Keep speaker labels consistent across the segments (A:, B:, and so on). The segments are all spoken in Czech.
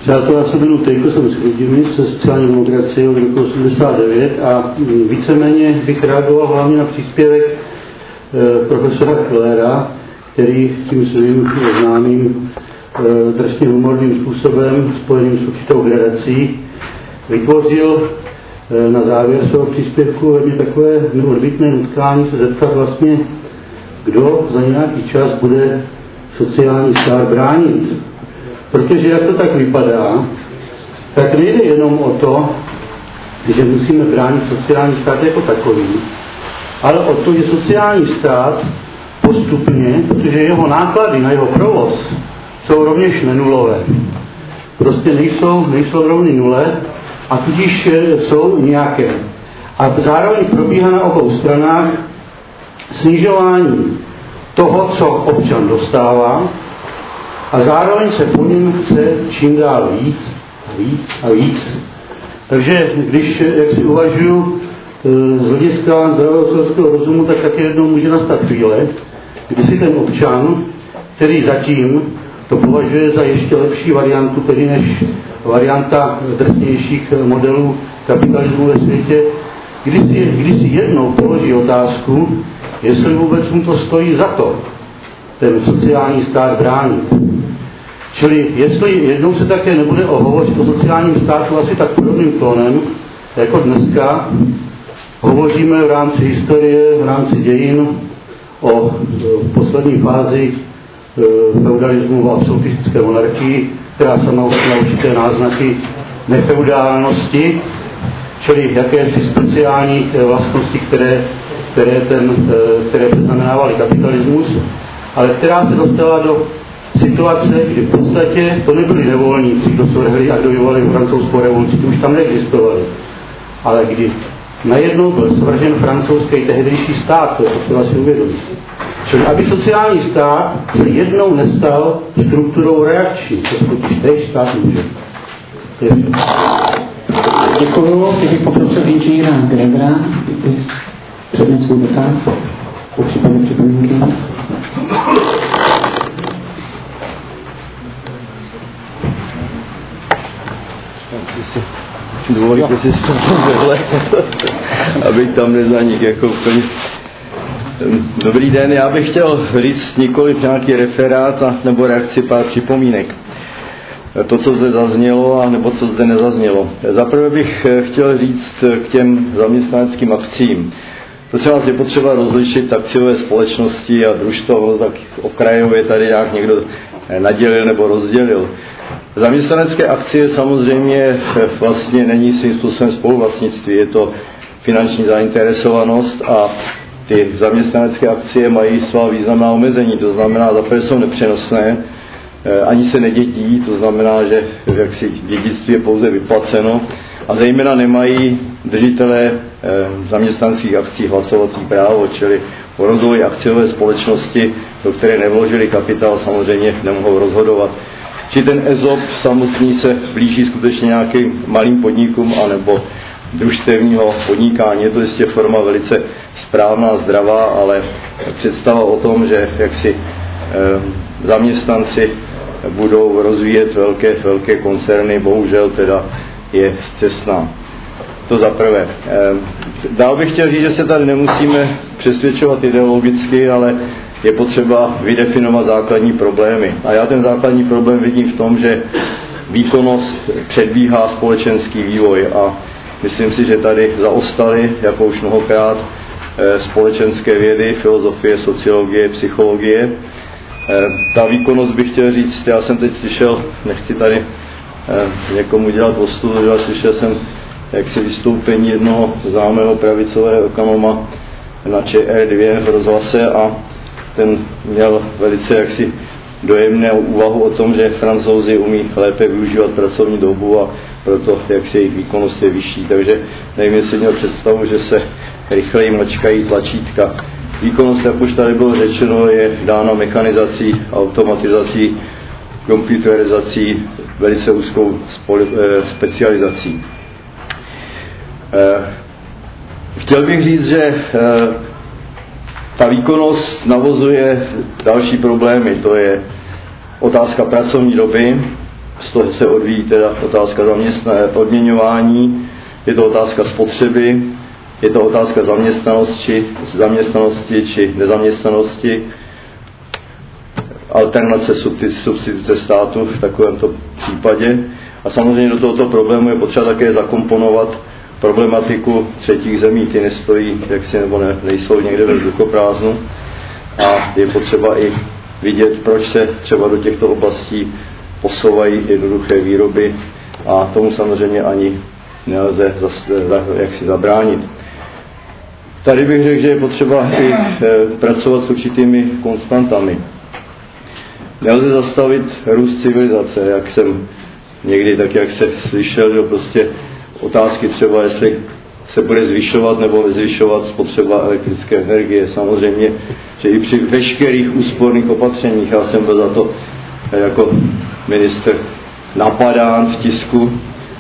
A: Přátelé, já jsem jmenuji Tejko, jsem z Chrudimi, ze sociální demokracie od roku 89 a víceméně bych reagoval hlavně na příspěvek profesora Klera, který tím svým známým drsně humorným způsobem, spojeným s určitou gradací, vytvořil na závěr svého příspěvku hodně takové neodbytné nutkání se zeptat vlastně, kdo za nějaký čas bude sociální stát bránit. Protože jak to tak vypadá, tak nejde jenom o to, že musíme bránit sociální stát jako takový, ale o to, že sociální stát postupně, protože jeho náklady na jeho provoz jsou rovněž nenulové. Prostě nejsou rovny nule a tudíž jsou nějaké. A zároveň probíhá na obou stranách snižování toho, co občan dostává, a zároveň se po něm chce čím dál víc a víc. Takže když jak si uvažuju z hlediska zdravého selského rozumu, tak taky jednou může nastat chvíle, kdy si ten občan, který zatím to považuje za ještě lepší variantu, tedy než varianta drsnějších modelů kapitalismu ve světě, když si jednou položí otázku, jestli vůbec mu to stojí za to, ten sociální stát bránit. Čili jestli jednou se také nebude hovořit o sociálním státu asi tak podobným tónem, jako dneska hovoříme v rámci historie, v rámci dějin o poslední fázi feudalismu a absolutistické monarchii, která sama už má určité náznaky nefeudálnosti, čili jakési speciální vlastnosti, které předznamenávaly kapitalismus, ale která se dostala do situace, kdy v podstatě to nebyli nevolníci, kdo se odehli a kdo vyvolali francouzskou revoluci, to už tam neexistovali. Ale kdy najednou byl svržen francouzský tehdejší stát, to je potřeba si uvědomit. Čili aby sociální stát se jednou nestal strukturou reakční, to totiž též stát může.
B: Děkuju, teď bych poprosil inženýra Gregora, předmět svůj dotaz, po případě připomínky.
C: Dovolíte si s tím vedle, abych tam nezanik jako úplně. Dobrý den, já bych chtěl říct nikoliv nějaký referát nebo reakci pár připomínek. To, co zde zaznělo, a nebo co zde nezaznělo. Zaprvé bych chtěl říct k těm zaměstnaneckým akcím. Prosím vás, je potřeba rozlišit akciové společnosti a družstva, ono tak okrajově tady nějak někdo nadělil nebo rozdělil. Zaměstnanecké akcie samozřejmě vlastně není svým způsobem spoluvlastnictví, je to finanční zainteresovanost a ty zaměstnanecké akcie mají svá významná omezení, to znamená, za prvé jsou nepřenosné, ani se nedědí, to znamená, že jaksi dědictví je pouze vyplaceno a zejména nemají držitelé zaměstnaneckých akcí hlasovací právo, čili o rozvoji akciové společnosti, do které nevložili kapitál, samozřejmě nemohou rozhodovat. Či ten ESOP samotný se blíží skutečně nějakým malým podnikům anebo družstevního podnikání. Je to jistě forma velice správná, zdravá, ale představa o tom, že jaksi zaměstnanci budou rozvíjet velké koncerny, bohužel teda je scestná. To za prvé. Dál bych chtěl říct, že se tady nemusíme přesvědčovat ideologicky, ale je potřeba vydefinovat základní problémy. A já ten základní problém vidím v tom, že výkonnost předbíhá společenský vývoj a myslím si, že tady zaostaly, jako už mnohokrát, společenské vědy, filozofie, sociologie, psychologie. Ta výkonnost bych chtěl říct, já jsem teď slyšel, nechci tady někomu dělat ostudu, ale slyšel jsem jaksi vystoupení jednoho známého pravicového ekonoma na ČR2 v rozhlase a ten měl velice jaksi dojemnou úvahu o tom, že Francouzi umí lépe využívat pracovní dobu a proto jaksi jejich výkonnost je vyšší. Takže nevím, jestli měl představu, že se rychleji mačkají tlačítka. Výkonnost, jak už tady bylo řečeno, je dána mechanizací, automatizací, komputerizací, velice úzkou specializací. Chtěl bych říct, že ta výkonnost navozuje další problémy. To je otázka pracovní doby, z toho se odvíjí teda otázka odměňování, je to otázka spotřeby, je to otázka zaměstnanosti či nezaměstnanosti, alternace substituce státu v takovémto případě. A samozřejmě do tohoto problému je potřeba také zakomponovat problematiku třetích zemí, ty nestojí jaksi nebo nejsou někde ve vzduchoprázdnu a je potřeba i vidět, proč se třeba do těchto oblastí posouvají jednoduché výroby a tomu samozřejmě ani nelze jaksi zabránit. Tady bych řekl, že je potřeba i pracovat s určitými konstantami. Nelze zastavit růst civilizace, jak jsem někdy tak, jak se slyšel, že prostě otázky třeba, jestli se bude zvyšovat nebo nezvyšovat spotřeba elektrické energie. Samozřejmě, že i při veškerých úsporných opatřeních, já jsem byl za to jako ministr napadán v tisku,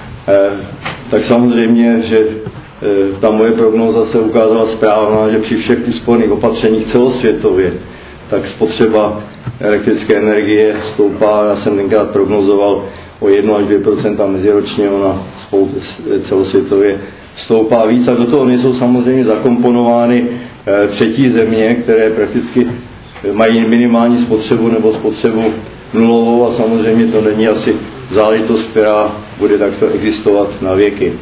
C: tak samozřejmě, že ta moje prognóza se ukázala správná, že při všech úsporných opatřeních celosvětově, tak spotřeba elektrické energie stoupá. Já jsem tenkrát prognozoval o 1 až 2% meziročně, ona celosvětově stoupá víc a do toho nejsou samozřejmě zakomponovány třetí země, které prakticky mají minimální spotřebu nebo spotřebu nulovou a samozřejmě to není asi záležitost, která bude takto existovat na věky.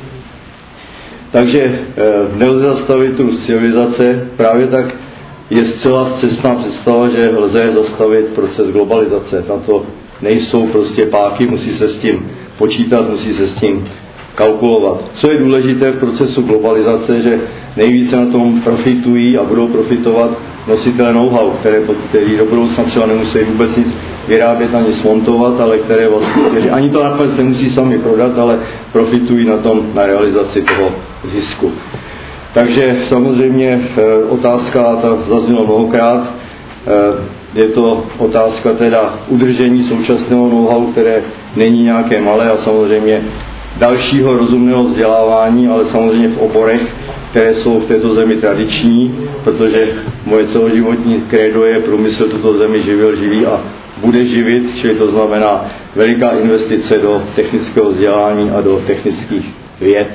C: Takže nelze zastavit růst civilizace, právě tak je zcela scestná představa, že lze zastavit proces globalizace. Na to nejsou prostě páky, musí se s tím počítat, musí se s tím kalkulovat. Co je důležité v procesu globalizace, že nejvíce na tom profitují a budou profitovat nositele know-how, který do budoucna třeba nemusí vůbec nic vyrábět ani smontovat, ale které vlastně, kteří ani to nakonec nemusí sami prodat, ale profitují na tom, na realizaci toho zisku. Takže samozřejmě otázka, ta zazněla mnohokrát, je to otázka teda udržení současného know-how, které není nějaké malé a samozřejmě dalšího rozumného vzdělávání, ale samozřejmě v oborech, které jsou v této zemi tradiční, protože moje celoživotní krédo je průmysl tuto zemi živil, živí a bude živit, čili to znamená veliká investice do technického vzdělání a do technických věd.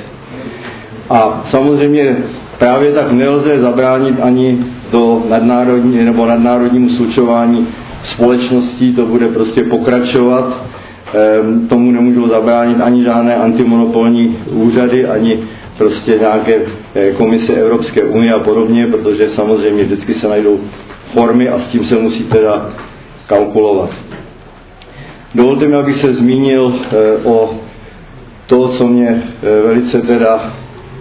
C: A samozřejmě právě tak nelze zabránit ani do nadnárodnímu slučování společností, to bude prostě pokračovat. Tomu nemůžou zabránit ani žádné antimonopolní úřady, ani prostě nějaké komise Evropské unie a podobně, protože samozřejmě vždycky se najdou formy a s tím se musí teda kalkulovat. Dovolte mi, abych se zmínil o to, co mě velice teda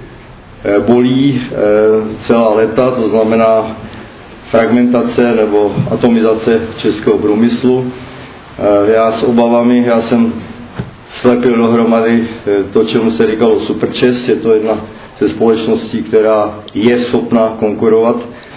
C: bolí celá léta, to znamená fragmentace nebo atomizace českého průmyslu. Já s obavami, já jsem slepil dohromady to, čemu se říkalo Superčes, je to jedna ze společností, která je schopná konkurovat.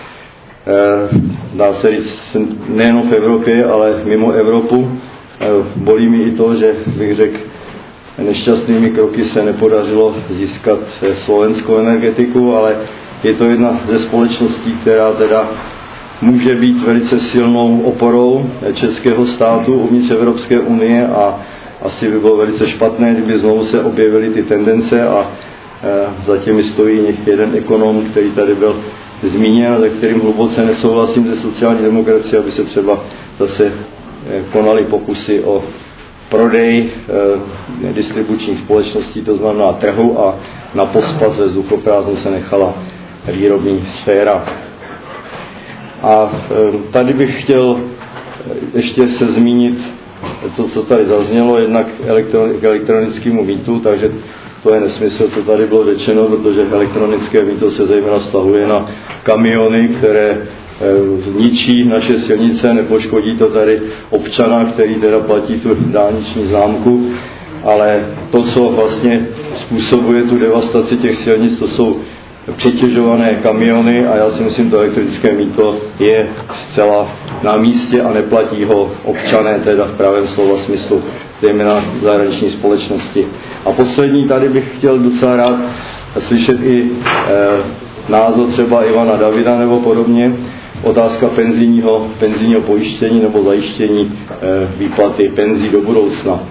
C: Dá se říct nejen v Evropě, ale mimo Evropu. Bolí mi i to, že bych řekl, nešťastnými kroky se nepodařilo získat slovenskou energetiku, ale je to jedna ze společností, která teda může být velice silnou oporou českého státu uvnitř Evropské unie a asi by bylo velice špatné, kdyby znovu se objevily ty tendence a za těmi stojí jeden ekonom, který tady byl zmíněn, za kterým hluboce nesouhlasím ze sociální demokracie, aby se třeba zase konaly pokusy o prodej distribučních společností, to znamená trhu, a na pospas ve vzduchoprázdnu se nechala výrobní sféra. A tady bych chtěl ještě se zmínit to, co tady zaznělo, jednak k elektronickému mýtu, takže to je nesmysl, co tady bylo řečeno, protože elektronické mýto se zejména vztahuje na kamiony, které zničí naše silnice, nepoškodí to tady občana, který teda platí tu dálniční známku, ale to, co vlastně způsobuje tu devastaci těch silnic, to jsou přetěžované kamiony a já si myslím, to elektrické mýto je zcela na místě a neplatí ho občané, teda v pravém slova smyslu, zejména zahraniční společnosti. A poslední, tady bych chtěl docela rád slyšet i názor třeba Ivana Davida nebo podobně, otázka penzijního pojištění nebo zajištění výplaty penzí do budoucna.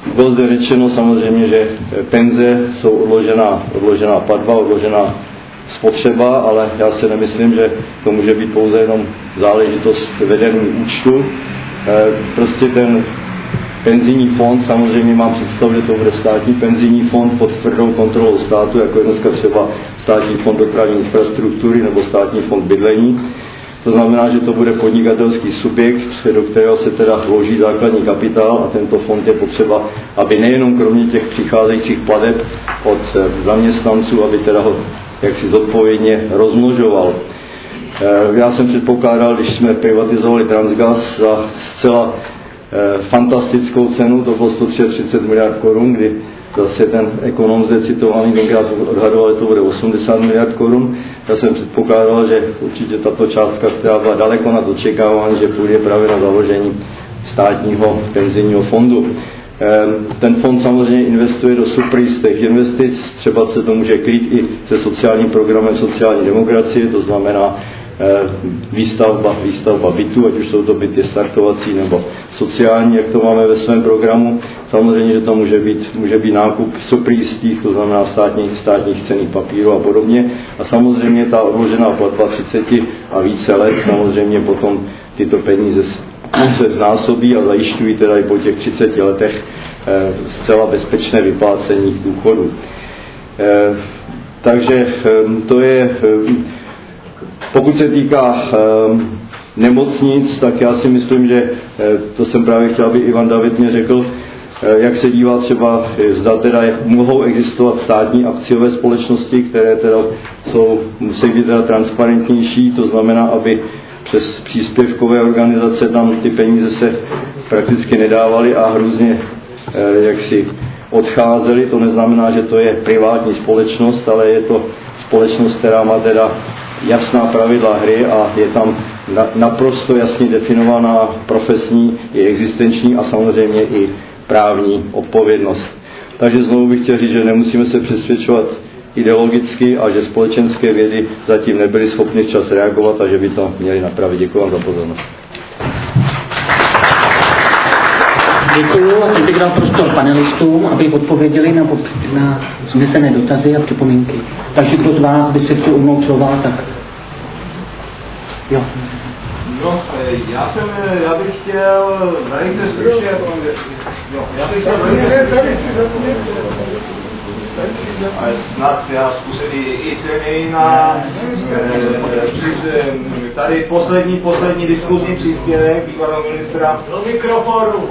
C: Bylo zde řečeno samozřejmě, že penze jsou odložená platba, odložená spotřeba, ale já si nemyslím, že to může být pouze jenom záležitost vedení účtu. Prostě ten penzijní fond, samozřejmě mám představu, že to bude státní penzijní fond pod tvrdou kontrolou státu, jako je dneska třeba státní fond dopravní infrastruktury nebo státní fond bydlení. To znamená, že to bude podnikatelský subjekt, do kterého se teda vloží základní kapitál a tento fond je potřeba, aby nejenom kromě těch přicházejících plateb od zaměstnanců, aby teda ho jaksi zodpovědně rozmnožoval. Já jsem předpokládal, když jsme privatizovali Transgas za zcela fantastickou cenu, to bylo 133 miliard korun, kdy zase ten ekonom zde citovaný tenkrát odhadoval, že to bude 80 miliard korun. Já jsem předpokládal, že určitě tato částka, která byla daleko nad očekávání, že půjde právě na založení státního penzijního fondu. Ten fond samozřejmě investuje do superjistých investic, třeba se to může krýt i se sociálním programem sociální demokracie, to znamená výstavba bytů, ať už jsou to byty startovací nebo sociální, jak to máme ve svém programu. Samozřejmě, že to může být nákup superjistých, to znamená státních cenných papírů a podobně. A samozřejmě ta odložená platba 30 a více let, samozřejmě potom tyto peníze se znásobí a zajišťují teda i po těch 30 letech zcela bezpečné vyplácení důchodu. Takže to je, pokud se týká nemocnic, tak já si myslím, že to jsem právě chtěl, aby Ivan David mě řekl, jak se dívá třeba, zda teda mohou existovat státní akciové společnosti, které teda musí být teda transparentnější, to znamená, aby přes příspěvkové organizace tam ty peníze se prakticky nedávaly a hrůzně jaksi odcházely. To neznamená, že to je privátní společnost, ale je to společnost, která má teda jasná pravidla hry a je tam naprosto jasně definovaná profesní i existenční a samozřejmě i právní odpovědnost. Takže znovu bych chtěl říct, že nemusíme se přesvědčovat ideologicky a že společenské vědy zatím nebyly schopny včas reagovat a že by to měli napravit. Děkuji vám za pozornost.
B: Děkuji a teď bych dal prostor panelistům, aby odpověděli na vznesené dotazy a připomínky. Takže kdo z vás by se chtěl ujmout slova, tak jo.
D: No, já bych chtěl velice stručně, ale snad já zkusím i silněji na tady poslední diskuzní příspěvek bývalého ministra do mikrofonu.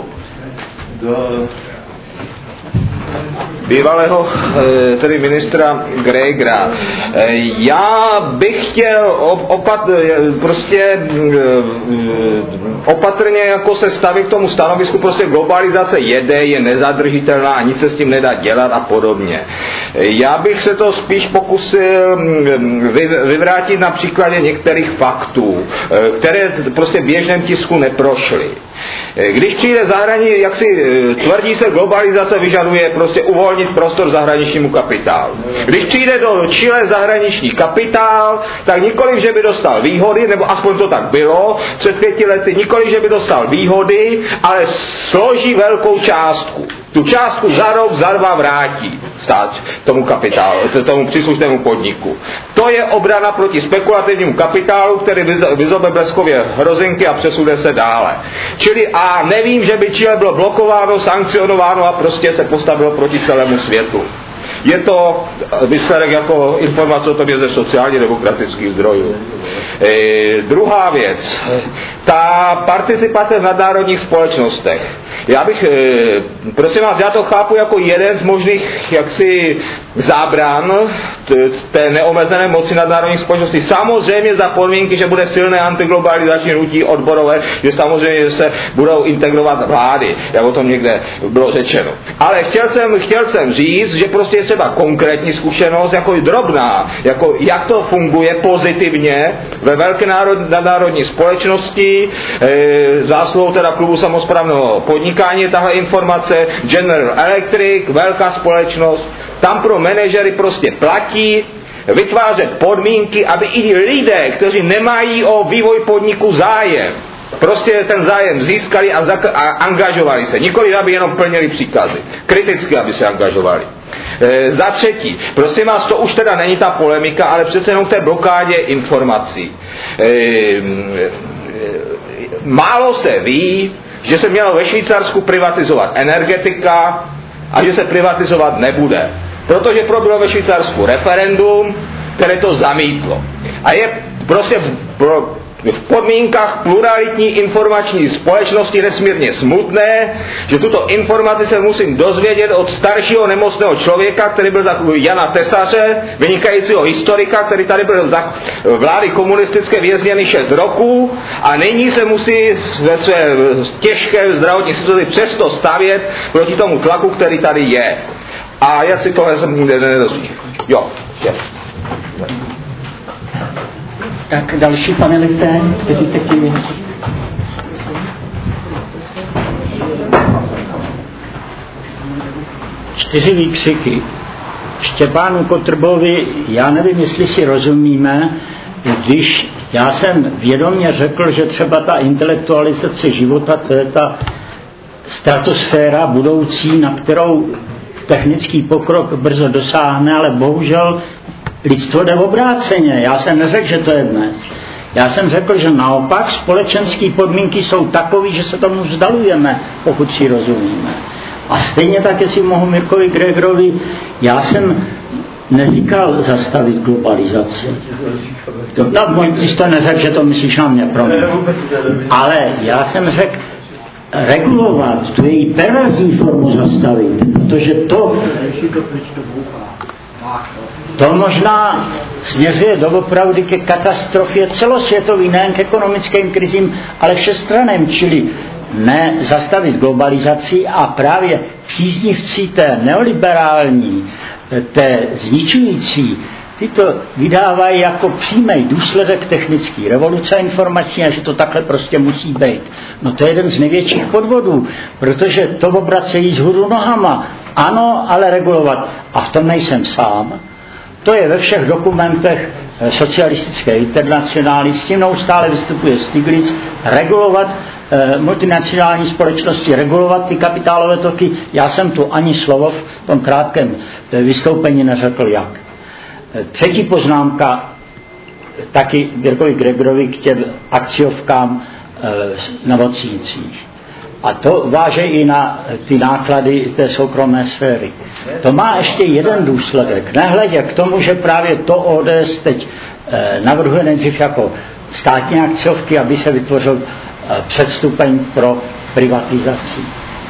D: Bývalého tedy ministra Grégera. Já bych chtěl opatrně jako se stavit k tomu stanovisku, prostě globalizace je nezadržitelná a nic se s tím nedá dělat a podobně. Já bych se to spíš pokusil vyvrátit na příkladě některých faktů, které prostě v běžném tisku neprošly. Když přijde zahraničí, jak si tvrdí se, globalizace vyžaduje prostě uvolnit prostor zahraničnímu kapitálu. Když přijde do Chile zahraniční kapitál, tak nikoliv, že by dostal výhody, nebo aspoň to tak bylo před 5 lety, nikoliv, že by dostal výhody, ale složí velkou částku. Tu částku za rok, za 2 vrátí stát tomu kapitálu, tomu příslušnému podniku. To je obrana proti spekulativnímu kapitálu, který vyzobe bleskově hrozinky a přesune se dále. Čili a nevím, že by Chile bylo blokováno, sankcionováno a prostě se postavilo proti celému světu. Je to výsledek jako informace o tom je ze sociálně demokratických zdrojů. Druhá věc, ta participace v nadnárodních společnostech. Já bych, prosím vás, já to chápu jako jeden z možných jaksi zábran té neomezené moci nadnárodních společností. Samozřejmě za podmínky, že bude silné antiglobalizační hnutí odborové, že samozřejmě že se budou integrovat vlády, jak o tom někde bylo řečeno. Ale chtěl jsem říct, že prostě je třeba konkrétní zkušenost, jako drobná, jako jak to funguje pozitivně ve velké nadnárodní společnosti, zásluhou teda klubu samosprávného podnikání, tahle informace, General Electric, velká společnost, tam pro manažery prostě platí vytvářet podmínky, aby i lidé, kteří nemají o vývoj podniku zájem, prostě ten zájem získali a angažovali se. Nikoli, aby jenom plnili příkazy. Kriticky, aby se angažovali. Za třetí, prosím vás, to už teda není ta polemika, ale přece jenom k té blokádě informací. Málo se ví, že se mělo ve Švýcarsku privatizovat energetika a že se privatizovat nebude. Protože proběhlo ve Švýcarsku referendum, které to zamítlo. A je prostě v podmínkách pluralitní informační společnosti nesmírně smutné, že tuto informaci se musím dozvědět od staršího nemocného člověka, který byl za Jana Tesaře, vynikajícího historika, který tady byl za vlády komunistické vězněný 6 roků a nyní se musí ve své těžké zdravotní situaci přesto stavět proti tomu tlaku, který tady je. A já si tohle jsem nikde nedozvěděl. Jo, je.
B: Tak další panelisté, kteří se chtějí.
E: Čtyři výkřiky. Štěpánu Kotrbovi, já nevím, jestli si rozumíme, když já jsem vědomě řekl, že třeba ta intelektualizace života, to je ta stratosféra budoucí, na kterou technický pokrok brzo dosáhne, ale bohužel lidstvo jde obráceně. Já jsem neřekl, že to je dnes. Já jsem řekl, že naopak společenské podmínky jsou takové, že se tomu vzdalujeme, pokud si rozumíme. A stejně tak, jestli mohu Mirkovi Gregorovi, já jsem neříkal zastavit globalizaci. Ty jsi to neřekl, že to myslíš na mě, pro mě. Ale já jsem řekl, regulovat, tu její perverzní formu zastavit, protože to možná směřuje doopravdy ke katastrofě celosvětový, nejen k ekonomickým krizím, ale všestranným, čili ne zastavit globalizaci a právě příznivci té neoliberální, té zničující, ty to vydávají jako přímý důsledek technické revoluce informační a že to takhle prostě musí být. No to je jeden z největších podvodů, protože to obracejí vzhůru nohama. Ano, ale regulovat. A v tom nejsem sám. To je ve všech dokumentech socialistické internacionály, s tím neustále vystupuje Stiglitz, regulovat multinacionální společnosti, regulovat ty kapitálové toky. Já jsem tu ani slovo v tom krátkém vystoupení neřekl jak. Třetí poznámka, taky Mirkovi Gregorovi k těm akciovkám na nemocnicích. A to váže i na ty náklady té soukromé sféry. To má ještě jeden důsledek. Nehledě k tomu, že právě to ODS teď navrhuje nejdřív jako státní akciovky, aby se vytvořil předstupeň pro privatizaci.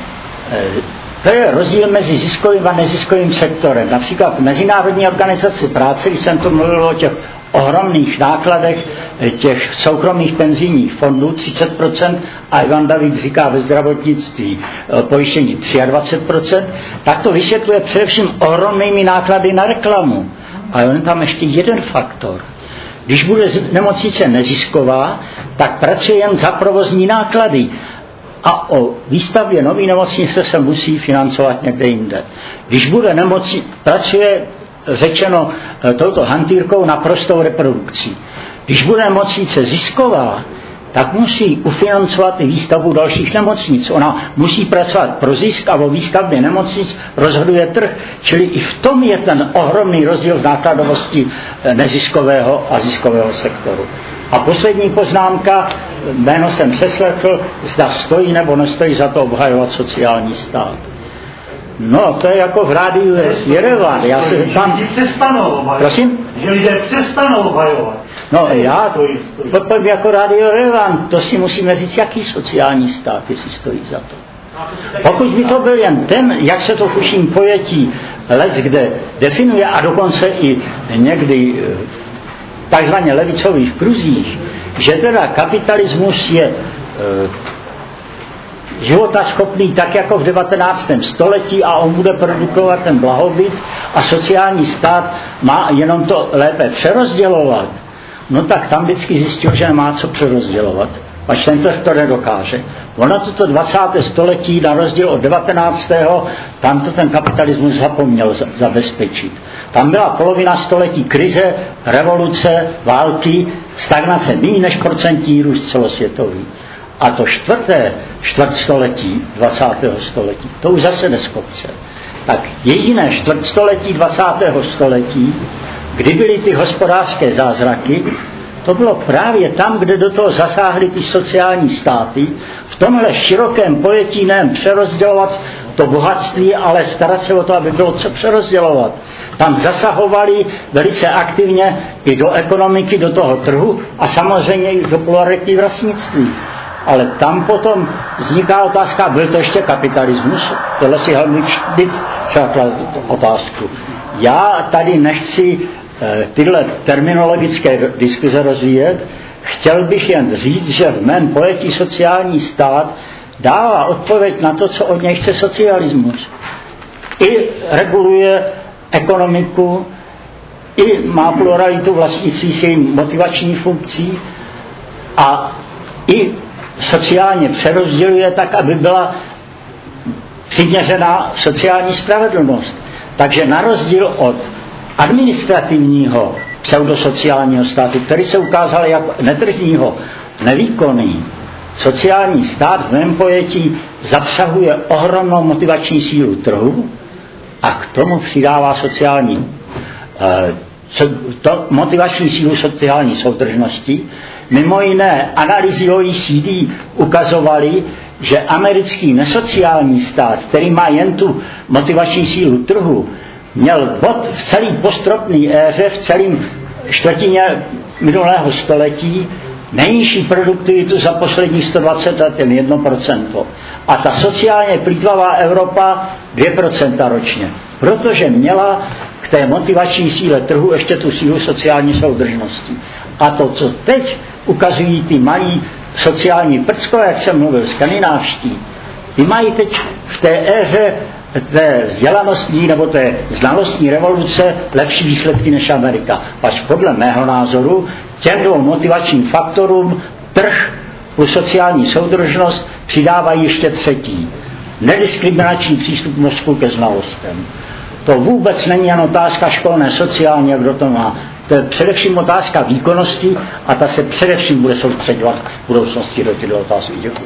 E: To je rozdíl mezi ziskovým a neziskovým sektorem. Například Mezinárodní organizace práce, když jsem to mluvil o těch ohromných nákladech těch soukromých penzijních fondů 30%, a Ivan David říká ve zdravotnictví pojištění 23%, tak to vysvětluje především ohromnými náklady na reklamu. A on tam ještě jeden faktor. Když bude nemocnice nezisková, tak pracuje jen za provozní náklady. A o výstavbě nový nemocnice se musí financovat někde jinde. Když bude pracuje řečeno touto hantýrkou na prostou reprodukcí. Když bude nemocnice zisková, tak musí ufinancovat i výstavbu dalších nemocnic. Ona musí pracovat pro zisk a o výstavbě nemocnic rozhoduje trh. Čili i v tom je ten ohromný rozdíl v nákladovosti neziskového a ziskového sektoru. A poslední poznámka, jméno jsem přeslechl, zda stojí nebo nestojí za to obhajovat sociální stát. No, to je jako v rádiu Jerevan. Já se tam...
A: Lidi přestanou obhajovat.
E: Prosím?
A: Že lidé přestanou obhajovat.
E: No, já to jako rádio Jerevan, to si musíme říct, jaký sociální stát, jestli stojí za to. Pokud by to byl jen ten, jak se to v užším pojetí leckde definuje a dokonce i někdy takzvaně levicových kruzích, že teda kapitalismus je životaschopný tak jako v 19. století a on bude produkovat ten blahobyt a sociální stát má jenom to lépe přerozdělovat, no tak tam vždycky zjistil, že nemá co přerozdělovat. Až ten to nedokáže. Ono toto 20. století, na rozdíl od 19. tam to ten kapitalismus zapomněl zabezpečit. Tam byla polovina století krize, revoluce, války, stagnace, méně než procentní růst celosvětový. A to čtvrtstoletí 20. století, to už zase neskopce. Tak jediné čtvrtstoletí 20. století, kdy byly ty hospodářské zázraky, to bylo právě tam, kde do toho zasáhly ty sociální státy, v tomhle širokém pojetí nejen přerozdělovat to bohatství, ale starat se o to, aby bylo co přerozdělovat. Tam zasahovali velice aktivně i do ekonomiky, do toho trhu a samozřejmě i do plurality vlastnictví. Ale tam potom vzniká otázka, byl to ještě kapitalismus? Tohle si Helmut Schmidt překlad otázku. Já tady nechci tyhle terminologické diskuze rozvíjet, chtěl bych jen říct, že v mém pojetí sociální stát dává odpověď na to, co od něj chce socialismus. I reguluje ekonomiku, i má pluralitu vlastnictví s jejím motivační funkcí a i sociálně přerozděluje tak, aby byla přiměřená sociální spravedlnost. Takže na rozdíl od administrativního pseudosociálního státu, který se ukázal jako netržního, nevýkonný, sociální stát v mém pojetí zapsahuje ohromnou motivační sílu trhu a k tomu přidává motivační sílu sociální soudržnosti. Mimo jiné analýzy OECD ukazovaly, že americký nesociální stát, který má jen tu motivační sílu trhu, měl v celý postropný éře, v celém čtvrtině minulého století nejnižší produktivitu za posledních 120 let, jen 1%. A ta sociálně plýtvavá Evropa 2% ročně. Protože měla k té motivační síle trhu ještě tu sílu sociální soudržnosti. A to, co teď ukazují ty malí sociální prckové, jak jsem mluvil, skandinávští, ty mají teď v té éře té vzdělanostní nebo té znalostní revoluce lepší výsledky než Amerika. Až podle mého názoru těm dvou motivačním faktorům trh plus sociální soudržnost přidávají ještě třetí. Nediskriminační přístup mozku ke znalostem. To vůbec není jen otázka školné sociální, jak kdo to má. To je především otázka výkonnosti a ta se především bude soustředovat v budoucnosti do těchto otázky. Děkuji.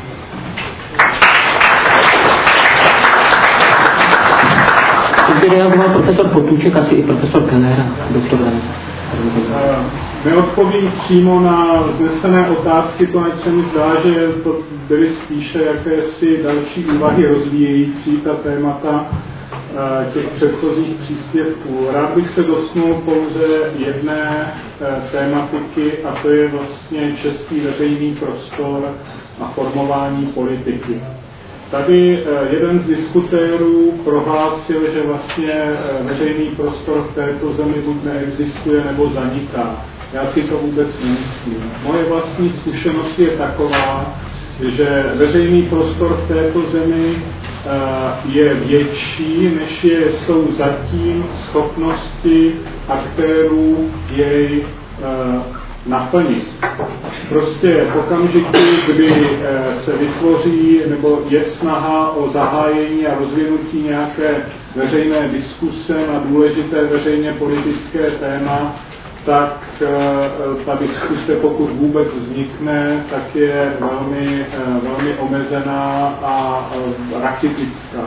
B: Kdyby reagoval profesor Potůček, asi i profesor Keller a doktor David.
F: Neodpovím přímo na vznesené otázky, poněvadž se mi zdá, že to byly spíše jakési další úvahy rozvíjející ta témata těch předchozích příspěvků. Rád bych se dotknul pouze jedné tématiky, a to je vlastně český veřejný prostor a formování politiky. Tady jeden z diskutérů prohlásil, že vlastně veřejný prostor v této zemi buď neexistuje, nebo zaniká. Já si to vůbec nemyslím. Moje vlastní zkušenost je taková, že veřejný prostor v této zemi je větší, než jsou zatím schopnosti aktérů jej naplnit. Prostě v okamžiku, kdy se vytvoří nebo je snaha o zahájení a rozvinutí nějaké veřejné diskuse na důležité veřejně politické téma, tak ta diskuse, pokud vůbec vznikne, tak je velmi omezená a rachitická.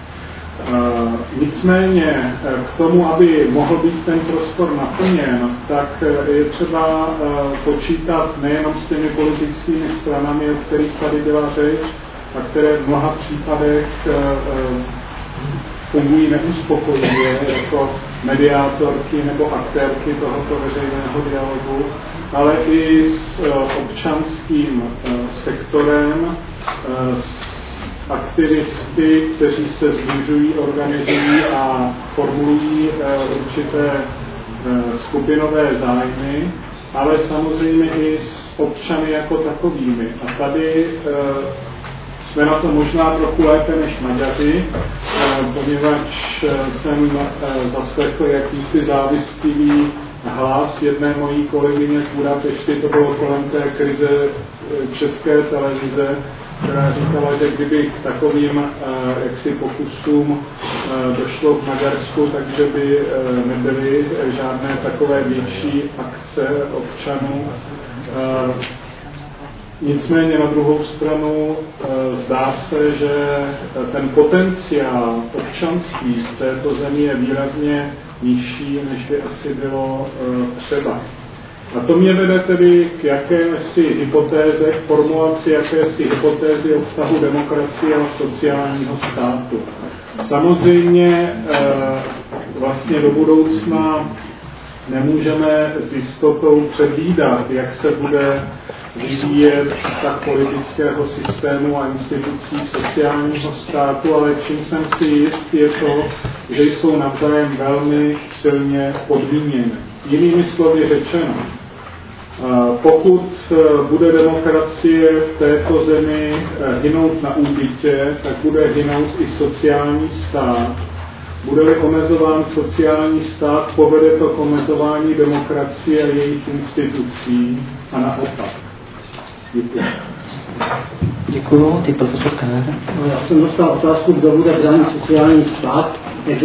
F: Nicméně k tomu, aby mohl být ten prostor naplněn, tak je třeba počítat nejenom s těmi politickými stranami, o kterých tady byla řeč, a které v mnoha případech fungují neuspokojivě jako mediátorky nebo aktérky tohoto veřejného dialogu, ale i s občanským sektorem, s aktivisty, kteří se sdružují, organizují a formulují určité skupinové zájmy, ale samozřejmě i s občany jako takovými. A tady jsme na to možná trochu lépe než Maďaři, poněvadž jsem zaslechl jakýsi závistivý hlas jedné mojí kolegyně z Budapešti, to bylo kolem té krize České televize, která říkala, že kdyby k takovým jaksi pokusům došlo v Maďarsku, takže by nebyly žádné takové větší akce občanů. Nicméně na druhou stranu zdá se, že ten potenciál občanství v této zemi je výrazně nižší, než by asi bylo třeba. A to mě vede tedy k jakési hypotéze, k formulaci jakési hypotézy o vztahu demokracie a sociálního státu. Samozřejmě vlastně do budoucna nemůžeme s jistotou předvídat, jak se bude vyvíjet tak politického systému a institucí sociálního státu, ale čím jsem si jist, je to, že jsou navzájem velmi silně podmíněny. Jinými slovy řečeno, pokud bude demokracie v této zemi hynout na úbytě, tak bude hynout i sociální stát. Bude-li omezován sociální stát, povede to k omezování demokracie a jejich institucí a naopak. Děkuji.
B: Děkuju. Ty profesor Keller.
G: Já jsem dostal otázku, kdo bude bránit sociální stát.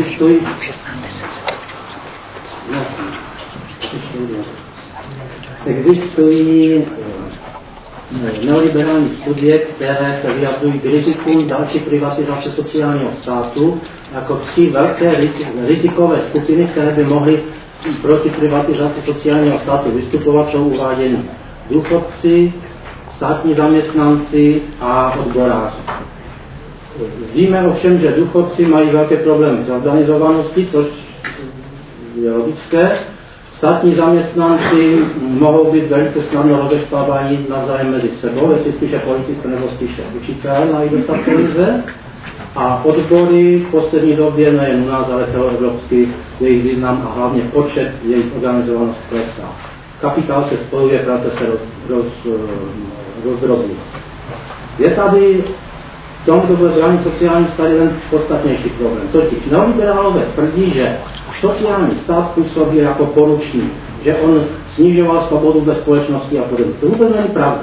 G: Existují neoliberální studie, které se vyjadřují k rizikům další privatizace sociálního státu jako 3 velké rizikové skupiny, které by mohly proti privatizaci sociálního státu vystupovat, jsou uváděny důchodci, státní zaměstnanci a odboráři. Víme ovšem, že důchodci mají velké problémy s organizovaností, což je logické. Státní zaměstnanci mohou být velice snadno rozeštvávání navzájem mezi sebou, jestli spíše policista nebo spíše učitel mají dostat peníze. A odbory v poslední době nejen u nás, ale celoevropský jejich význam a hlavně počet jejich organizovanost klesá. Kapitál se spojuje, práce se rozdrobí. Je tady v tom, kdo bude bránit sociální stát, jeden podstatnější problém. Totiž neoliberálové tvrdí, že sociální stát působí jako poručník, že on snižoval svobodu ve společnosti a podobně. To vůbec není pravda.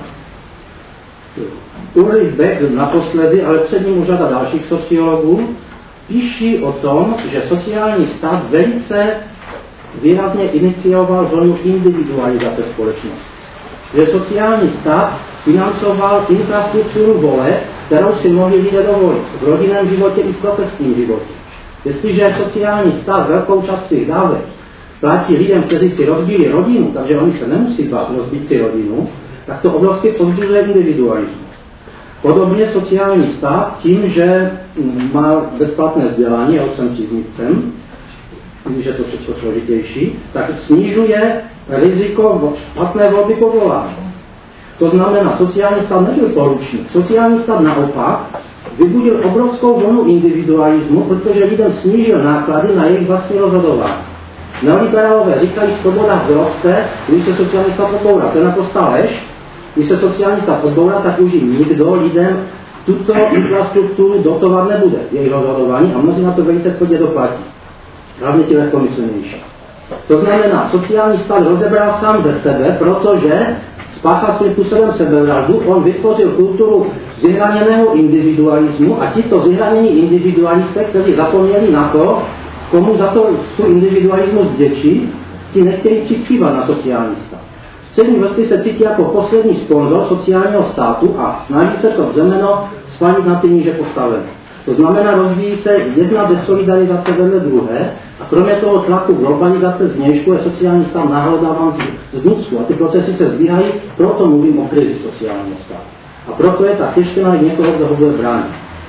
G: Ulrich Beck naposledy, ale před ním řada dalších sociologů, píší o tom, že sociální stát velice výrazně inicioval vlnu individualizace společnosti. Že sociální stát financoval infrastrukturu voleb, kterou si mohli lidé dovolit v rodinném životě i v profesním životě. Jestliže sociální stát velkou část svých dávek platí lidem, kteří si rozbíli rodinu, takže oni se nemusí bát rozbít si rodinu, tak to obrovsky povzbuzuje individualismus. Podobně sociální stát tím, že má bezplatné vzdělání, já už jsem příznivcem, když je to všechno složitější, tak snižuje riziko špatné volby povolání. To znamená, sociální stát nebyl poručník. Sociální stát naopak vybudil obrovskou vlnu individualismu, protože lidem snížil náklady na jejich vlastní rozhodování. Neoliberálové říkají, svoboda vzroste, když se sociální stát odbourá. To je naprostá lež. Když se sociální stát odbourá, tak už nikdo lidem tuto infrastrukturu dotovat nebude, jejich rozhodování, a mnozí na to velice tvrdě doplatí. Hlavně ti lehkomyslnější. To znamená, sociální stát rozebral sám ze sebe, protože spáchal svým způsobem sebevraždu, on vytvořil kulturu vyhraněného individualismu a tito vyhranění individualisté, kteří zapomněli na to, komu za to svůj individualismus vděčí, ti nechtějí přispívat na sociální stát. Střední vrstvy se cítí jako poslední sponzor sociálního státu a snaží se to břemeno svalit na ty níže postavené. To znamená, rozvíjí se jedna desolidarizace vedle druhé a kromě toho tlaku globalizace zvnějšku je sociální stát nahlodáván z vnitřku a ty procesy se zbíhají, proto mluvím o krizi sociálního státu. A proto je tak těžké najít někoho, kdo ho bude bránit.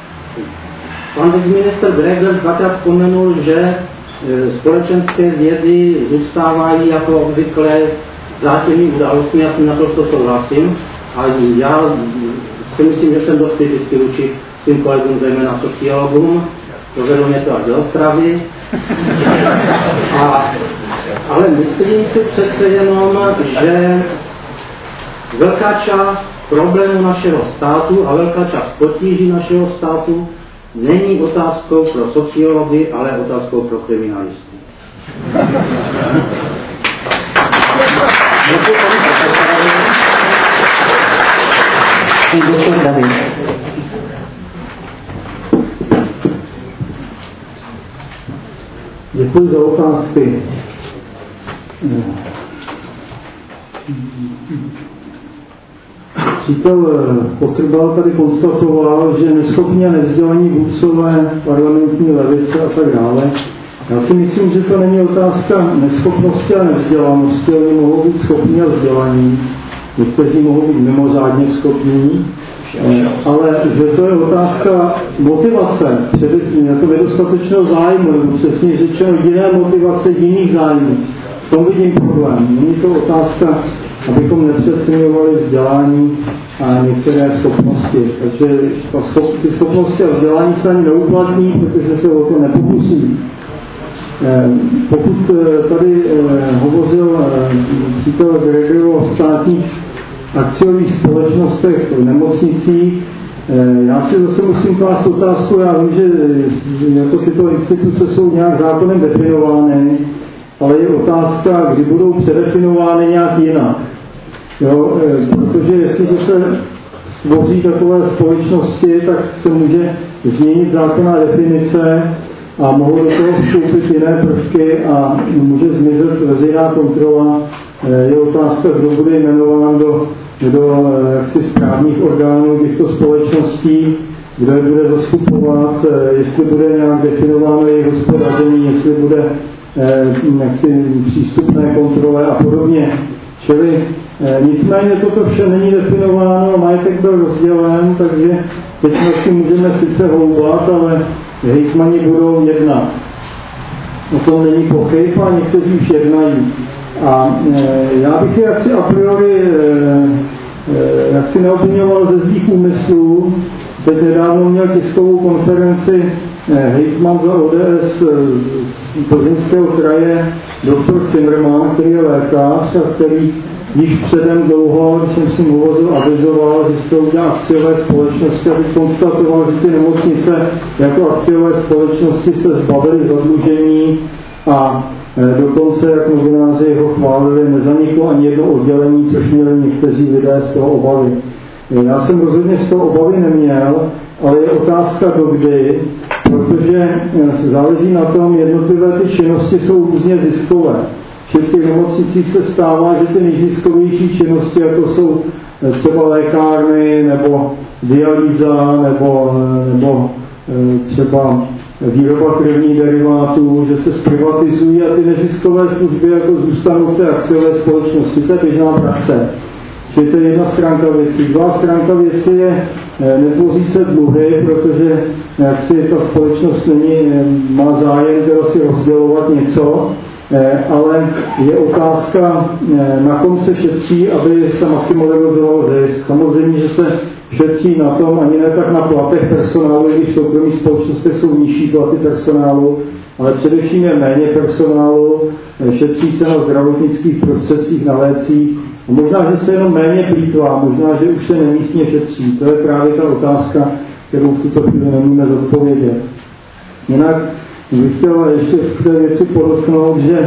G: Pan ex-minister Greger dvakrát vzpomenul, že společenské vědy zůstávají jako obvykle zátěžnými událostmi, já s tím naprosto souhlasím a já si myslím, že jsem dost kriticky vůči svým kolegům, zejména sociologům, dovedlo mě to až do Ostravy. Ale myslím si přece jenom, že velká část problémů našeho státu a velká část potíží našeho státu není otázkou pro sociology, ale otázkou pro kriminalisty.
A: Děkuji za otázky.
H: přítel Potrbal tady konstatoval, že neschopní a nevzdělaní vůdcové parlamentní levice a tak dále. Já si myslím, že to není otázka neschopnosti a nevzdělanosti, oni mohou být schopní a vzdělaní, někteří mohou být mimořádně schopní, ale že to je otázka motivace, především jako nedostatečného zájmu, nebo přesně řečeno jiné motivace jiných zájmů. V tom vidím problém. Není to otázka, abychom nepřeceňovali vzdělání a některé schopnosti. Takže ty schopnosti a vzdělání se ani neuplatní, protože se o to nepokusí. Pokud tady hovořil přítel Gregory o státních akciových společnostech v nemocnicích, já si zase musím klást otázku, já vím, že jako tyto instituce jsou nějak zákonem definovány, ale je otázka, kdy budou předefinovány nějak jinak. Jo, protože jestliže se stvoří takové společnosti, tak se může změnit zákonná definice a mohou do toho vstoupit jiné prvky a může zmizet veřejná kontrola. Je otázka, kdo bude jmenován do jaksi správních orgánů těchto společností, kdo je bude zastupovat, jestli bude nějak definováno jejich hospodaření, jestli bude jaksi přístupné kontrole a podobně. Čili nicméně toto vše není definováno, majetek byl rozdělen, takže teď si můžeme sice houbat, ale hejtmani budou jednat. O tom není pochyb a někteří už jednají. A já bych je jaksi a priori jaksi neobvinoval ze zlých úmyslů. Teď nedávno měl tiskovou konferenci hejtman za ODS z Plzeňského kraje doktor Zimmermann, který je lékař a který již předem dlouho, když jsem si hovořil, avizoval, že se to udělá akciové společnosti, aby konstatoval, že ty nemocnice jako akciové společnosti se zbavily zadlužení a dokonce, jak novináři ho chválili, nezaniklo ani jedno oddělení, což měli někteří lidé z toho obavy. Já jsem rozhodně z toho obavy neměl, ale je otázka dokdy, protože záleží na tom, jednotlivé ty činnosti jsou různě ziskové. Že v těch nemocnicích se stává, že ty nejziskovější činnosti, jako jsou třeba lékárny, nebo dialýza, nebo třeba výroba krevních derivátů, že se zprivatizují a ty neziskové služby jako zůstanou v té akciové společnosti. To je běžná praxe. Čili to je jedna stránka věcí. Druhá stránka věci je, netvoří se dluhy, protože jak si ta společnost má zájem teda si rozdělovat něco, ale je otázka, na kom se šetří, aby se maximalizoval zisk. Samozřejmě, že se šetří na tom, ani ne tak na platech personálu, když v soukromých společnostech jsou nižší platy personálu, ale především je méně personálu, šetří se na zdravotnických prostředcích, na lécích. A možná, že se jenom méně plýtvá, možná, že už se nemístně šetří. To je právě ta otázka, kterou v tuto chvíli nemůžeme zodpovědět. Jinak bych chtěl ještě v té věci podotknout, že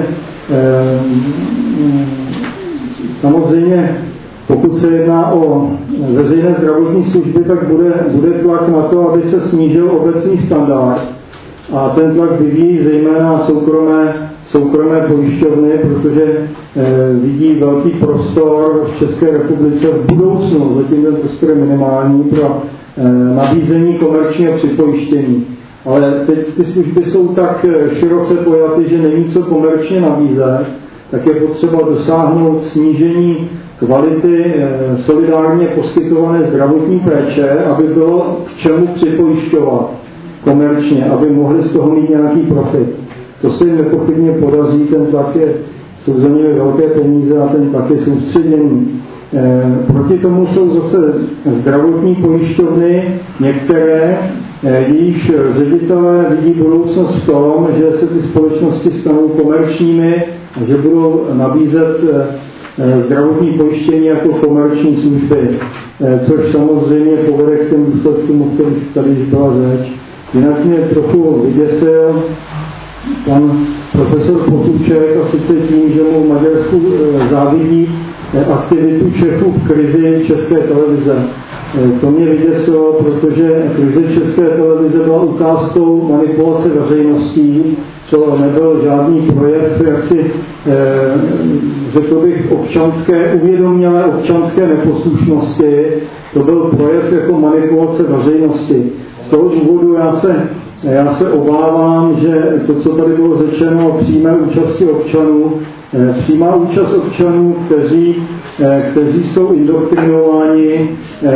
H: samozřejmě pokud se jedná o veřejné zdravotní služby, tak bude tlak na to, aby se snížil obecný standard. A ten tlak vyvíjí zejména soukromé pojišťovny, protože vidí velký prostor v České republice v budoucnu, zatím ten prostor je minimální, pro nabízení komerčního připojištění. Ale teď ty služby jsou tak široce pojaty, že není co komerčně nabízet, tak je potřeba dosáhnout snížení kvality solidárně poskytované zdravotní péče, aby bylo k čemu připojišťovat komerčně, aby mohli z toho mít nějaký profit. To se jim nepochybně podaří, ten tlak jsou za ně velké peníze a ten tlak je soustředěný. Proti tomu jsou zase zdravotní pojišťovny, některé, jejichž ředitelé vidí budoucnost v tom, že se ty společnosti stanou komerčními a že budou nabízet zdravotní pojištění jako komerční služby, což samozřejmě povede k těm důsledkům, o kterých tady byla řeč. Jinak mě trochu vyděsil pan profesor Potůček, a sice tím, že mu v Maďarsku závidí aktivitu Čechů v krizi České televize. To mě vyděsilo, protože krize České televize byla ukázkou manipulace veřejností, to nebyl žádný projev jaksi řekl bych, uvědomělé občanské neposlušnosti. To byl projev jako manipulace veřejnosti. Z toho důvodu já se obávám, že to, co tady bylo řečeno o přímé účasti občanů, přímá účast občanů, kteří jsou indoktrinováni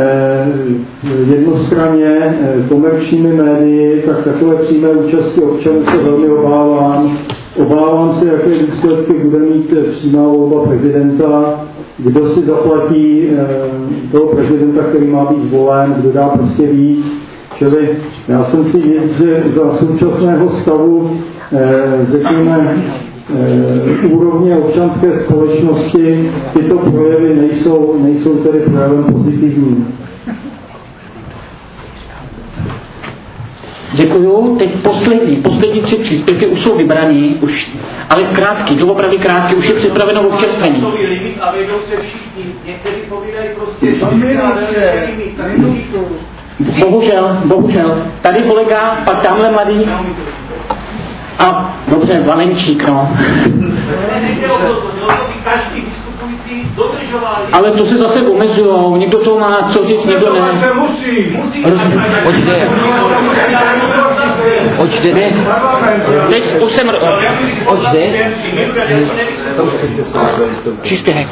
H: jednostranně komerčními médii, tak takové přímé účasti občanů se velmi obávám. Obávám se, jaké důsledky bude mít přímá volba prezidenta, kdo si zaplatí toho prezidenta, který má být zvolen, kdo dá prostě víc. Čili já jsem si jist, že za současného stavu, řekněme, úrovně občanské společnosti tyto projevy nejsou tedy projevem pozitivním.
B: Děkuju. Teď poslední 3 příspěvky už jsou vybraný, ale krátký, doopravdy krátký, už je připraveno občerstvení.
I: Časový limit a vejdou se všichni. Někteří povídají prostě 40 minut.
B: Bohužel. Tady kolega, pak tamhle mladý. A dobře, Valenčík, no. Ale to se zase omezujou, někdo to má co říct, někdo ne. Očte. Teď už jsem... Očte. Příspěvek.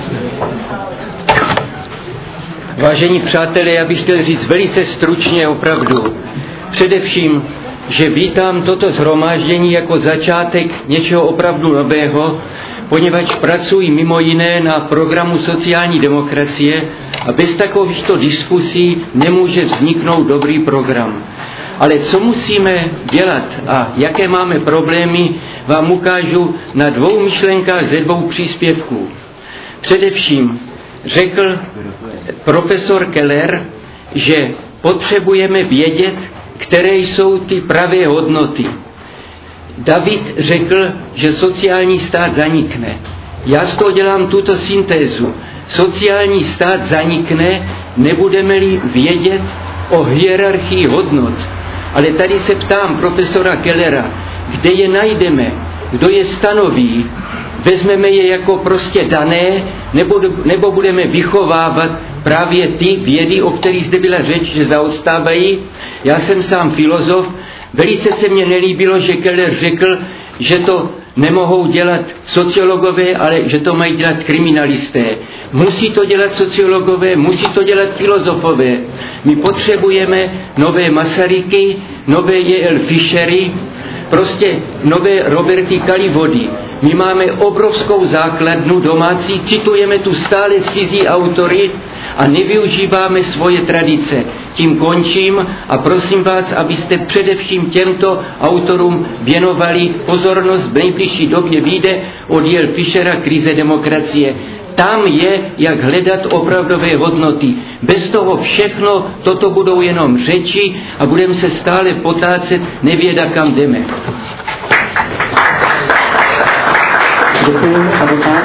J: Vážení přátelé, já bych chtěl říct velice stručně opravdu. Především, že vítám toto shromáždění jako začátek něčeho opravdu nového, poněvadž pracují mimo jiné na programu sociální demokracie a bez takovýchto diskusí nemůže vzniknout dobrý program. Ale co musíme dělat a jaké máme problémy, vám ukážu na 2 myšlenkách ze 2 příspěvků. Především řekl profesor Keller, že potřebujeme vědět, které jsou ty pravé hodnoty. David řekl, že sociální stát zanikne. Já z toho dělám tuto syntézu. Sociální stát zanikne, nebudeme-li vědět o hierarchii hodnot. Ale tady se ptám profesora Kellera, kde je najdeme, kdo je stanoví, vezmeme je jako prostě dané, nebo budeme vychovávat právě ty vědy, o kterých zde byla řeč, že zaostávají. Já jsem sám filozof, velice se mně nelíbilo, že Keller řekl, že to nemohou dělat sociologové, ale že to mají dělat kriminalisté. Musí to dělat sociologové, musí to dělat filozofové. My potřebujeme nové Masaryky, nové J.L. Fischery, prostě nové Roberty Kalivody. My máme obrovskou základnu domácí, citujeme tu stále cizí autory a nevyužíváme svoje tradice. Tím končím a prosím vás, abyste především těmto autorům věnovali pozornost. V nejbližší době vyjde od J.L. Fischera Krize demokracie. Tam je, jak hledat opravdové hodnoty. Bez toho všechno, toto budou jenom řeči a budeme se stále potácet, nevěda, kam jdeme.
B: Děkuji, advokát.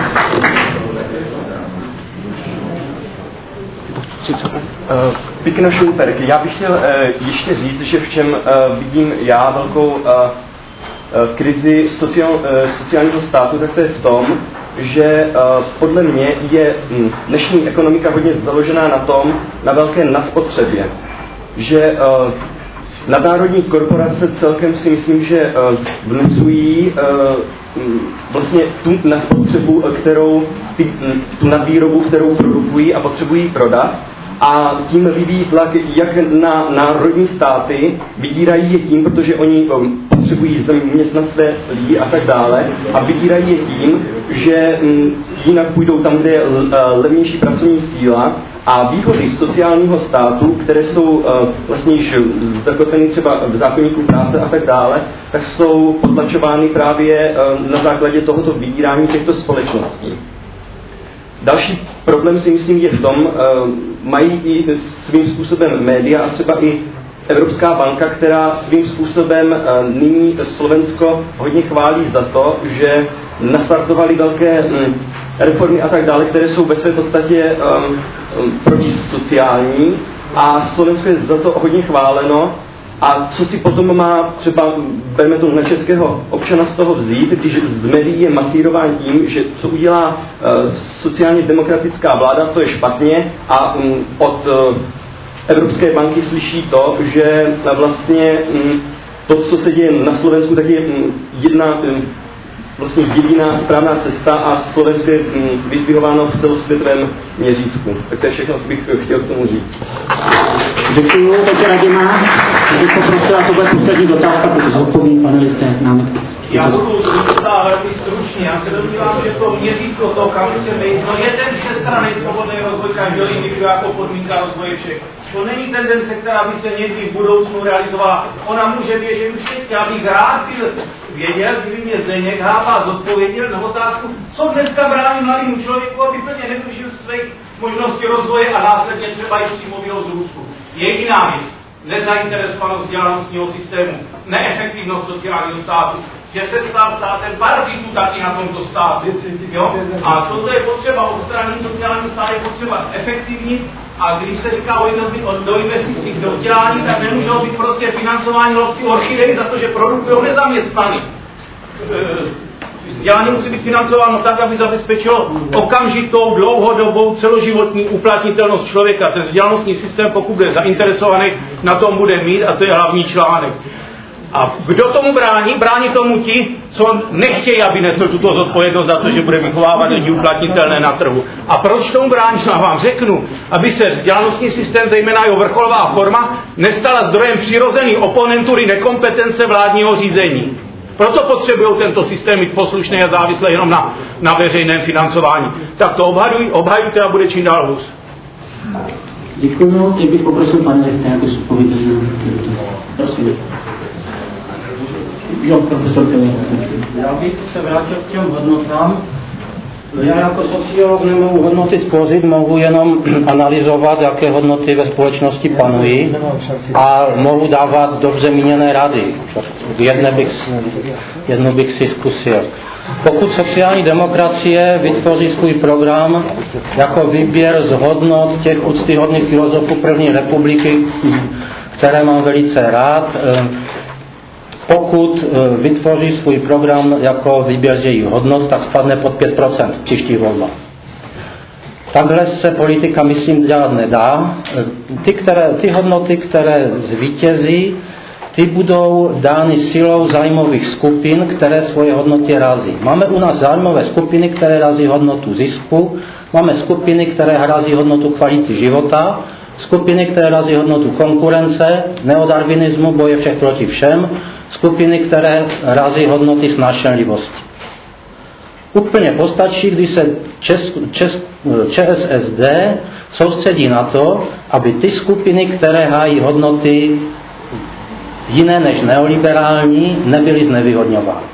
C: Pěkno Šumperk, já bych chtěl ještě říct, že v čem vidím já velkou krizi sociálního státu, tak to je v tom, že podle mě je dnešní ekonomika hodně založená na velké nadspotřebě. Že nadnárodní korporace celkem si myslím, že vnucují vlastně tu nadspotřebu, tu nadvýrobu, kterou produkují a potřebují prodat. A tím vyvíjí tlak jak na národní státy, vydírají je tím, protože oni potřebují zaměstnat své lidi a tak dále, a vydírají je tím, že jinak půjdou tam, kde je levnější pracovní síla, a výhody sociálního státu, které jsou vlastně již zakotveny třeba v zákoníku práce a tak dále, tak jsou potlačovány právě na základě tohoto vydírání těchto společností. Další problém si myslím je v tom, mají i svým způsobem média a třeba i Evropská banka, která svým způsobem nyní Slovensko hodně chválí za to, že nastartovali velké reformy a tak dále, které jsou ve své podstatě protisociální, a Slovensko je za to hodně chváleno.
K: A co si potom má třeba, bereme to na českého občana z toho vzít, když z médií je masírován tím, že co udělá sociálně demokratická vláda, to je špatně, a od Evropské banky slyší to, že vlastně to, co se děje na Slovensku, tak je jedna vlastně jediná správná cesta a Slovensko je vyzdvihováno v celosvětovém měřítku. Tak to je všechno, co bych chtěl k tomu říct.
B: Děkuju, teď Radima. Bych poprosil, to bude poslední dotázka, protože odpoví panelisté námitky.
I: Já budu zůstat velmi stručně. Já se domnívám, že to měřítko, to, kam chceme jít, je ten všestranný svobodný rozvoj každého individua jako podmínka rozvoje všech. To není tendence, která by se někdy v budoucnu realizovala. Ona může běžet už teď. Já bych rád věděl, kdyby mě Zdeněk Hába zodpověděl na otázku, co dneska brání mladému člověku, aby plně nevyužil svých možností rozvoje a následně třeba i příjmového zrůstu. Jediná věc. Nezainteresovanost vzdělanostního systému, neefektivnost sociálního státu, že se stal státem parzitu taky na tomto státu. Jo? A toto je potřeba odstranit, sociální stát je potřeba efektivnit, a když se říká o investicích do vzdělání, tak nemůžou být prostě financování lovci orchidej za to, že produkují nezaměstnaný. Vzdělání musí být financováno tak, aby zabezpečilo okamžitou, dlouhodobou, celoživotní uplatnitelnost člověka. Ten vzdělanostní systém, pokud bude zainteresovaný, na tom bude mít, a to je hlavní článek. A kdo tomu brání? Brání tomu ti, co nechtějí, aby nesl tuto zodpovědnost za to, že bude vychovávat lidi uplatnitelné na trhu. A proč tomu brání? Já vám řeknu, aby se vzdělanostní systém, zejména jeho vrcholová forma, nestala zdrojem přirozené oponentury nekompetence vládního řízení. Proto potřebují tento systém mít poslušný a závislý jenom na veřejném financování. Tak to obhajujte a bude čím dál hůř.
B: Děkuji, teď bych poprosil panelisté, aby se odpověděli. Prosím. Jo, profesor Kelly.
G: Já bych se vrátil k těm hodnotám. Já jako sociolog nemohu hodnoty tvořit, mohu jenom analyzovat, jaké hodnoty ve společnosti panují a mohu dávat dobře míněné rady. Jednu bych si zkusil. Pokud sociální demokracie vytvoří svůj program jako výběr z hodnot těch úctyhodných filozofů první republiky, které mám velice rád, pokud vytvoří svůj program jako výběr z jejich hodnot, tak spadne pod 5% v příštích volbách. Takhle se politika, myslím, dělat nedá. Ty hodnoty, které zvítězí, ty budou dány silou zájmových skupin, které svoje hodnoty razí. Máme u nás zájmové skupiny, které razí hodnotu zisku, máme skupiny, které razí hodnotu kvality života, skupiny, které razí hodnotu konkurence, neodarwinismu, boje všech proti všem, skupiny, které razí hodnoty snášenlivosti. Úplně postačí, když se ČSSD soustředí na to, aby ty skupiny, které hájí hodnoty jiné než neoliberální, nebyly znevýhodňovány.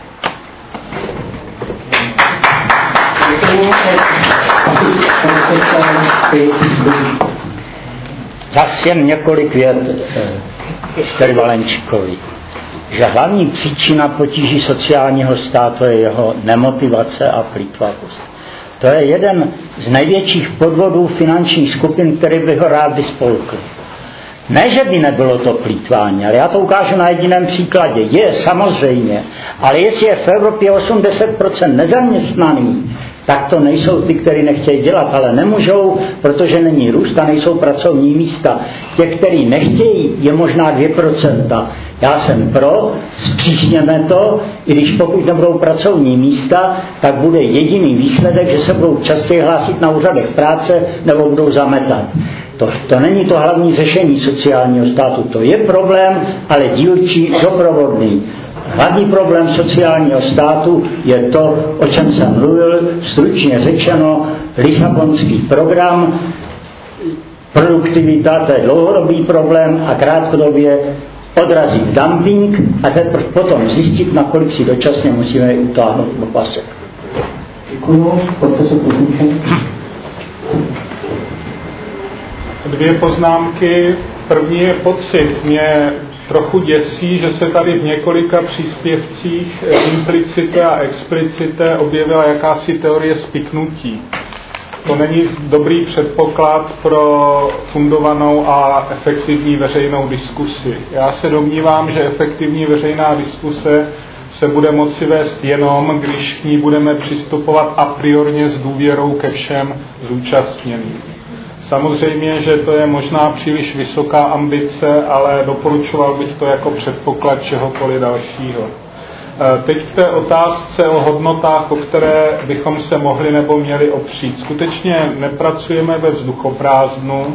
E: Zas jen několik vět Petru Valenčíkovi, že hlavní příčina potíží sociálního státu je jeho nemotivace a plýtvavost. To je jeden z největších podvodů finančních skupin, který by ho rád vyspolkl. Ne, že by nebylo to plýtvání, ale já to ukážu na jediném příkladě. Je, samozřejmě, ale jestli je v Evropě 80% nezaměstnaný, tak to nejsou ty, kteří nechtějí dělat, ale nemůžou, protože není růst a nejsou pracovní místa. Těch, kteří nechtějí, je možná 2%. Já jsem pro, zpřísněme to, i když pokud nebudou pracovní místa, tak bude jediný výsledek, že se budou častěji hlásit na úřadech práce nebo budou zametat. To není to hlavní řešení sociálního státu. To je problém, ale dílčí, doprovodný. Hlavní problém sociálního státu je to, o čem jsem mluvil, stručně řečeno, Lisabonský program, produktivita, to je dlouhodobý problém a krátkodobě odrazit dumping a teprve potom zjistit, nakolik si dočasně musíme utáhnout do pase.
B: Děkuju, profesor Kuzníček.
F: Dvě poznámky. První je pocit. Mě trochu děsí, že se tady v několika příspěvcích implicite a explicite objevila jakási teorie spiknutí. to není dobrý předpoklad pro fundovanou a efektivní veřejnou diskusi. Já se domnívám, že efektivní veřejná diskuse se bude moci vést jenom, když k ní budeme přistupovat a priorně s důvěrou ke všem zúčastněným. Samozřejmě, že to je možná příliš vysoká ambice, ale doporučoval bych to jako předpoklad čehokoliv dalšího. Teď k té otázce o hodnotách, o které bychom se mohli nebo měli opřít. Skutečně nepracujeme ve vzduchoprázdnu,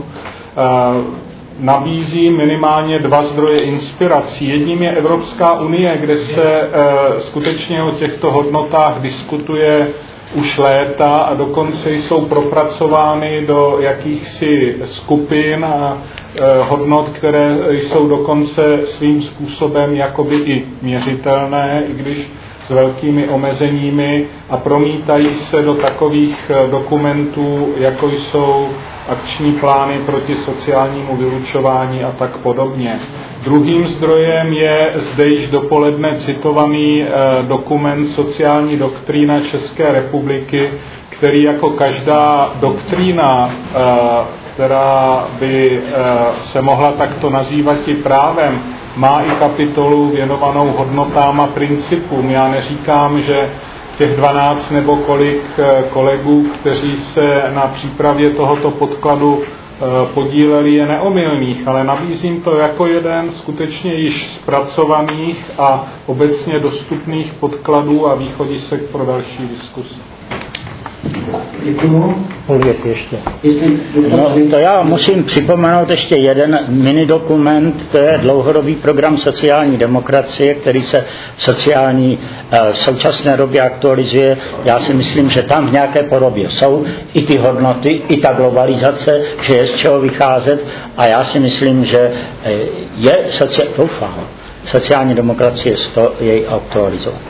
F: nabízí minimálně 2 zdroje inspirací. Jedním je Evropská unie, kde se skutečně o těchto hodnotách diskutuje už léta a dokonce jsou propracovány do jakýchsi skupin a hodnot, které jsou dokonce svým způsobem jakoby i měřitelné, i když s velkými omezeními, a promítají se do takových dokumentů, jako jsou akční plány proti sociálnímu vylučování a tak podobně. Druhým zdrojem je zde již dopoledne citovaný dokument Sociální doktrína České republiky, který jako každá doktrína, která by se mohla takto nazývat i právem, má i kapitolu věnovanou hodnotám a principům. Já neříkám, že těch 12 nebo kolik kolegů, kteří se na přípravě tohoto podkladu podíleli, je neomylných, ale nabízím to jako jeden skutečně již zpracovaných a obecně dostupných podkladů a východisek pro další diskuse.
E: Děkuju. Půl věci ještě. No, to já musím připomenout ještě jeden minidokument, to je dlouhodobý program sociální demokracie, který se v současné době aktualizuje. Já si myslím, že tam v nějaké podobě jsou i ty hodnoty, i ta globalizace, že je z čeho vycházet, a já si myslím, že je sociální demokracie jej aktualizovat.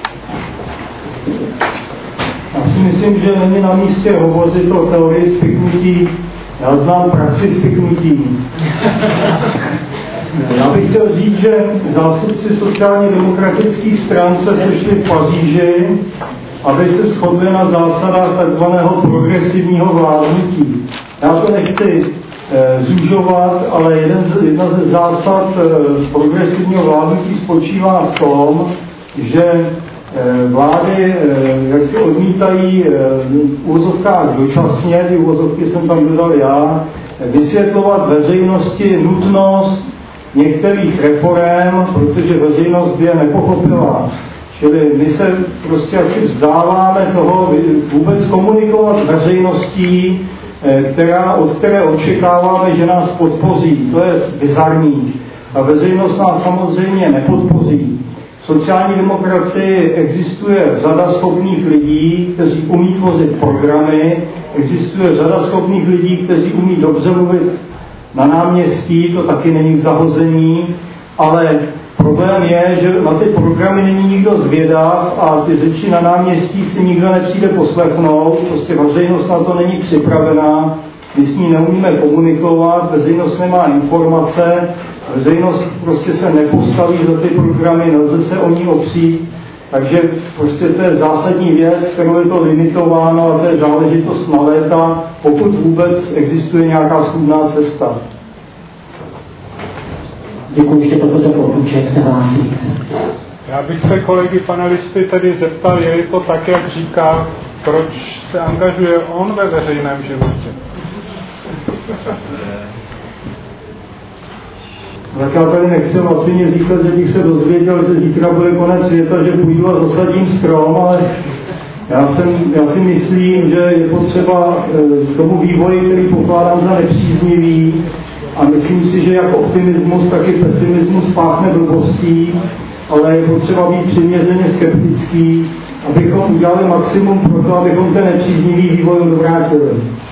H: Já si myslím, že není na místě hovořit o teorii spiknutí. Já znám praxi spiknutí. Já bych chtěl říct, že zástupci sociálně demokratických stran se sešli v Paříži, aby se shodli na zásadách takzvaného progresivního vládnutí. Já to nechci zužovat, ale jedna ze zásad progresivního vládnutí spočívá v tom, že vlády jak si odmítají v úvozovkách dočasně, ty úvozovky jsem tam dodal já, vysvětlovat veřejnosti nutnost některých reforem, protože veřejnost by je nepochopila. Čili my se prostě asi vzdáváme toho vůbec komunikovat s veřejností, od které očekáváme, že nás podpoří. To je bizarní. A veřejnost nás samozřejmě nepodpoří. V sociální demokracii existuje řada schopných lidí, kteří umí tvořit programy, existuje řada schopných lidí, kteří umí dobře mluvit na náměstí, to taky není k zahození, ale problém je, že na ty programy není nikdo zvědav a ty řeči na náměstí si nikdo nepřijde poslechnout, prostě veřejnost na to není připravená, my s ní neumíme komunikovat, veřejnost nemá informace, veřejnost prostě se nepostaví za ty programy, nelze se o ní opřít, takže prostě to je zásadní věc, kterou je to limitováno, a to je záležitost na léta, pokud vůbec existuje nějaká schůdná cesta.
G: Děkuji, ještě profesor Potůček se hlásí.
F: Já bych se kolegy panelisty tedy zeptal, je to tak, jak říká, proč se angažuje on ve veřejném životě?
H: Tak já tady nechci vlastně říkat, že bych se dozvěděl, že zítra bude konec světa, že půjdu a zasadím strom, ale já si myslím, že je potřeba tomu vývoji, který pokládám za nepříznivý, a myslím si, že jak optimismus, tak i pesimismus páchne blbostí, ale je potřeba být přiměřeně skeptický, abychom udělali maximum pro to, abychom ten nepříznivý vývoj odvrátili.